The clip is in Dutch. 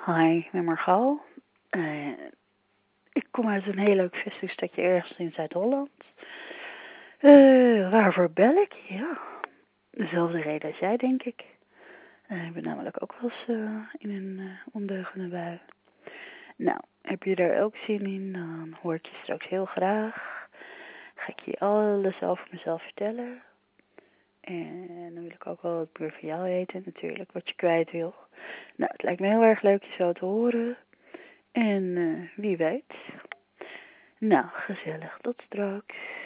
Hi, ik ben Margot. Ik kom uit een heel leuk vestingstadje ergens in Zuid-Holland. Waarvoor bel ik? Ja, dezelfde reden als jij, denk ik. Ik ben namelijk ook wel eens in een ondeugende bui. Nou, heb je er ook zin in, dan hoor ik je straks heel graag. Ga ik je alles over mezelf vertellen. En dan wil ik ook wel wat meer van jou weten, natuurlijk, wat je kwijt wil. Nou, het lijkt me heel erg leuk je zo te horen. En wie weet. Nou, gezellig. Tot straks.